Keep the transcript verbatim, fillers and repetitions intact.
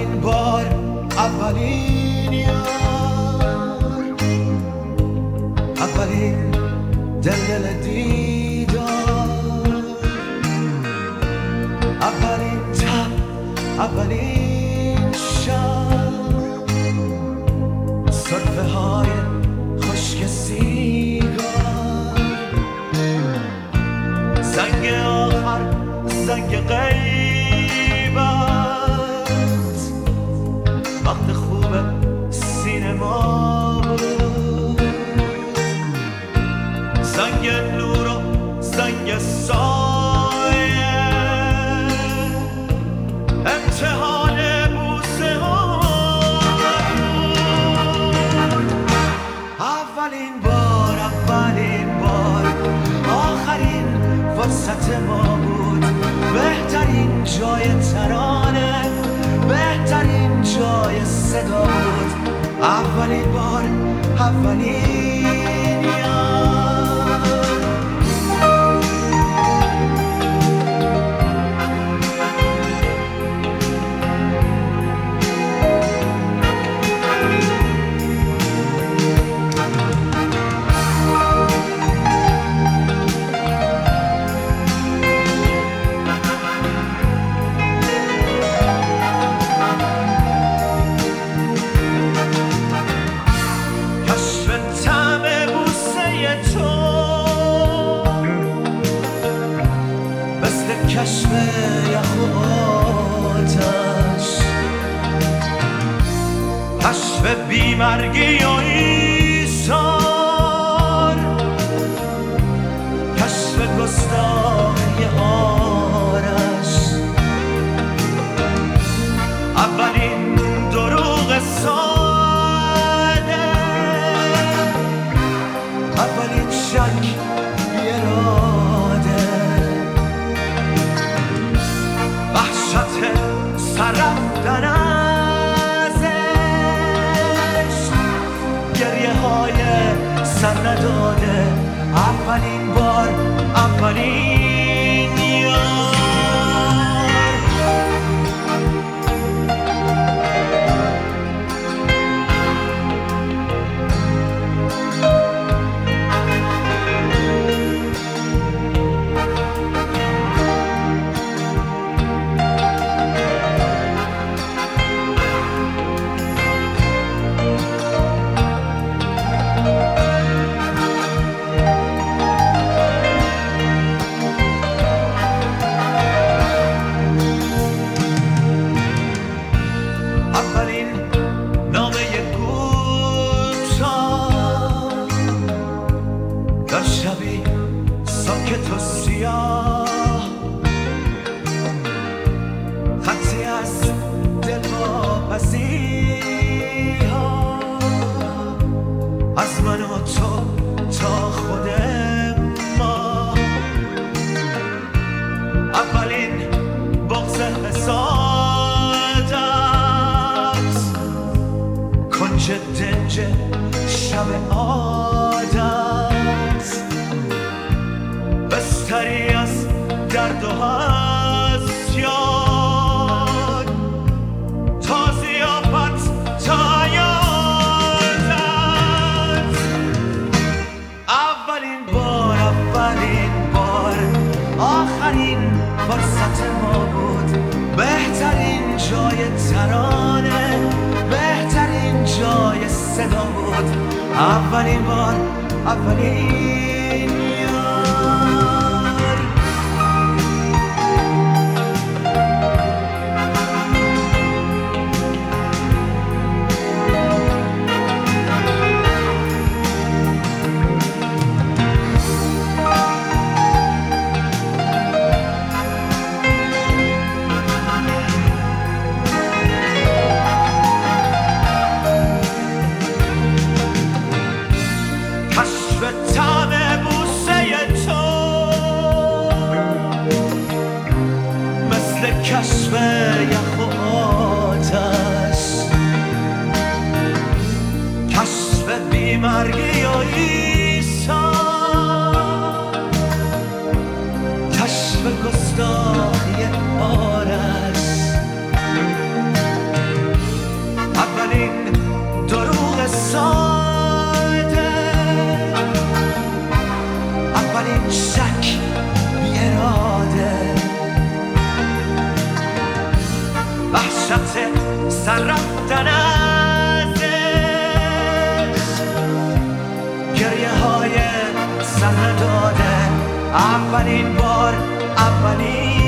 اولین بار اولین یار، اولین دل دل دیدار، اولین تب، اولین شب، صرفه های خشک سیگار، زنگ آخر، زنگ غیبت، وقت خوب سینما بود، زنگ نور و زنگ سایه، امتحان بوسه ها. اولین بار، اولین بار، آخرین فرصت ما بود، بهترین جای ترانه، بهترین جای صدا بود، اولین بار، اولین یار. کشف یخ و آتش، کشف بیمرگی و ایثار، کشف گستاخی آرش، اولین دروغ ساده، اولین شک بی‌اراده، وحشت سر رفتن از عشق، گریه های سر نداده، اولین بار، اولین یار. شبی ساکت و سیاه، خطی از دلواپسی ها، از من و تو تا خود ما، اولین بغض حسادت، کنج دنج شب عادت، بستری از درد و هسیان، تا ضیافت تا یادت، اولین بار، اولین بار، آخرین فرصت ما بود، بهترین جای ترانه، بهترین جای صدا بود، اولین بار، اولین کشف یخ و آتش، کشف بیمرگی و ایثار، کشف گستاخی آرش، رفتن از گریه های سر داده اولین بار اولین